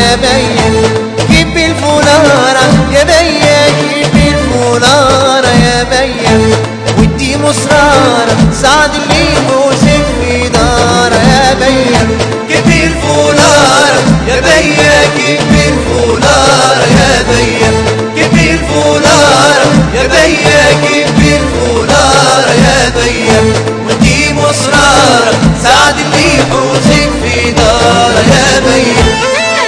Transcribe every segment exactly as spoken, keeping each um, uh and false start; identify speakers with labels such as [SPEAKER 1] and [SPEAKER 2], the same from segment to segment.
[SPEAKER 1] يا بيا جيب الفولارة يا بيا جيب الفولارة يا بيا ودي مصرارة سعد اللي يموسك في دارة يا بيا
[SPEAKER 2] جيب الفولارة يا بيا جيب الفولارة يا بيا جيب الفولارة يا بيا جيب الفولارة يا بيا ودي مصرارة سعد اللي يحوزك في دارة يا بيا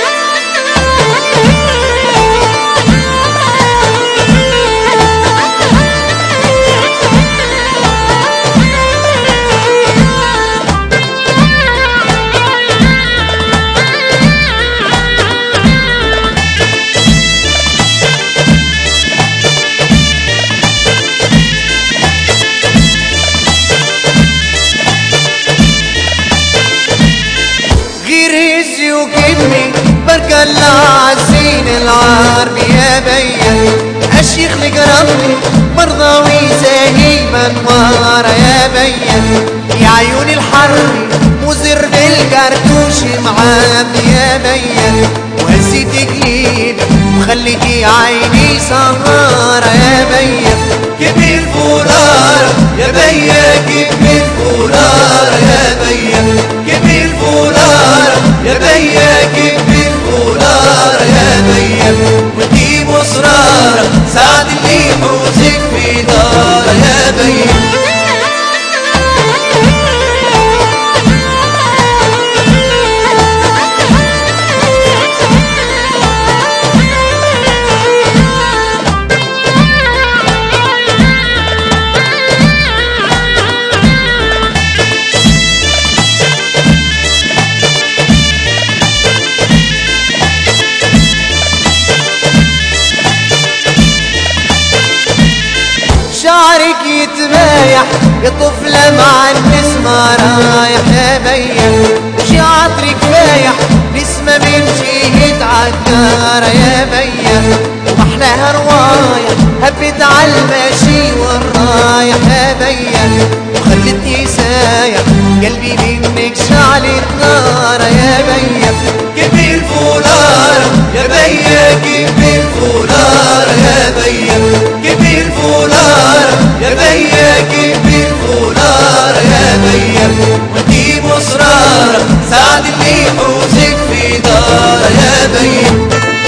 [SPEAKER 1] وجبني بركلع عالزين العربي يا بيا الشيخ لقربني مرضاوي زاهي منوارة يا بيا يا عيون الحر مزر بالكرتوش معبي يا بيا وهزيت قليبي وخليتي عيني سهارة يا بيا
[SPEAKER 2] جيب الفولارة يا بيا جيب الفولارة يا بيا جيب الفولارة يا بيا جيب الفولارة يا بيا ودي مصرارة سعد اللي يحوزك في دارة يا بيا
[SPEAKER 1] شعرك يتبايح يا طفلة مع النسمة رايح يا بيا وشعرك بايح نسمة بنتي يتعكر يا بيا وأحلاها روايح هبت عالماشي والرايح يا بيا وخلتني سايح قلبي منك شعلة نار يا بيا
[SPEAKER 2] جيب الفولارة يا بيا جيب الفولارة يا بيا جيب الفولارة يا بيا جيب الفولارة يا بيا ودي مصرارة سعد اللي يحوزك في دارة يا بيا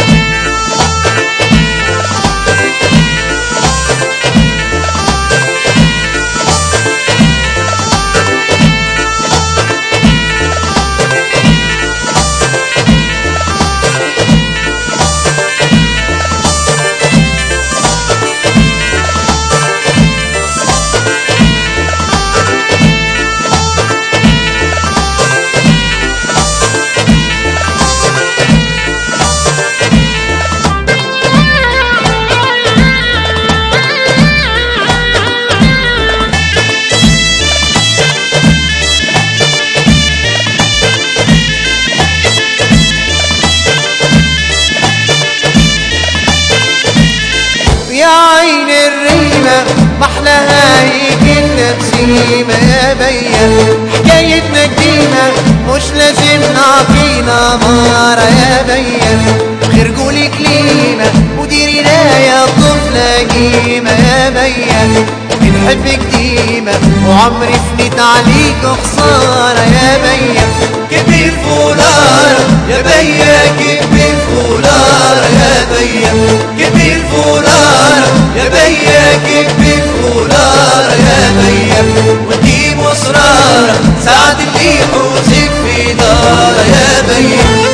[SPEAKER 1] يا عين الريمة محلاها هيك التبسيمة يا بيا حكايتنا قديمة مش لازم نعطينا مارة يا بيا غير قولي كليمة وديرينا يا طفلة قيمة يا بيا بنحبك ديمة وعمري فنيت عليك خسارة يا بيا
[SPEAKER 2] جيب الفولارة يا بيا جيب الفولارة يا بيا جيب الفولارة يا بيا جيب الفولارة يا بيا ودي مصرارة سعد اللي يحوزك في دارة يا بيا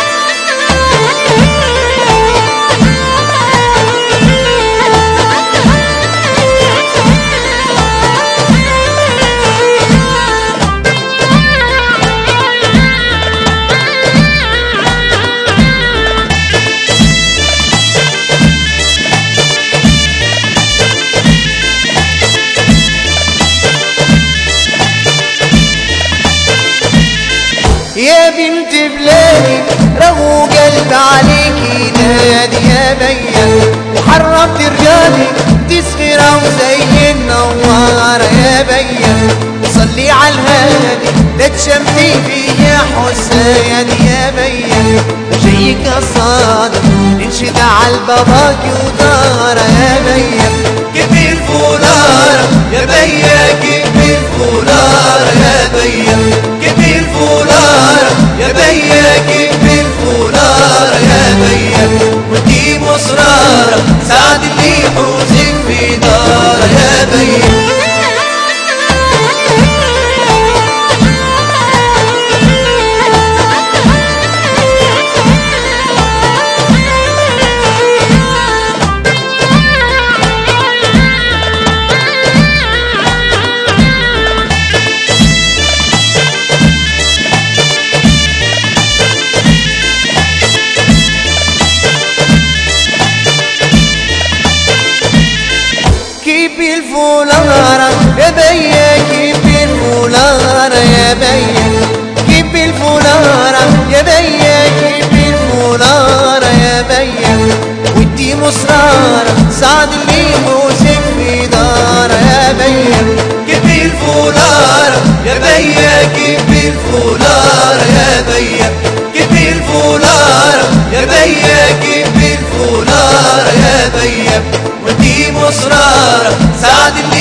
[SPEAKER 1] يا بنت بلادي رغو قلب عليكي نادي يا بيا وحرمت رجالي تسخرة وزي النوارة يا بيا صلي على الهادي لا تشمتي فيا حسين يا بيا جايك فيك الصادق انشد عالباباك ودارة يا بيا
[SPEAKER 2] كيف الفولارة يا بيا كيف الفولارة يا بيا كيف الفولارة يا بيا كيف الفولارة يا بيا وانتي مصرارة سعد اللي يحوزك في دارة يا بيا
[SPEAKER 1] الفولارة يا بيا كيف الفولارة يا بيا كيف الفولارة يا بيا كيف الفولارة يا بيا ودي مصرارة سعد اللي يحوزك في دارة يا بيا
[SPEAKER 2] كيف الفولارة يا بيا كيف الفولارة يا بيا كيف الفولارة يا بيا كيف الفولارة يا بيا ودي مصرارة سعد اللي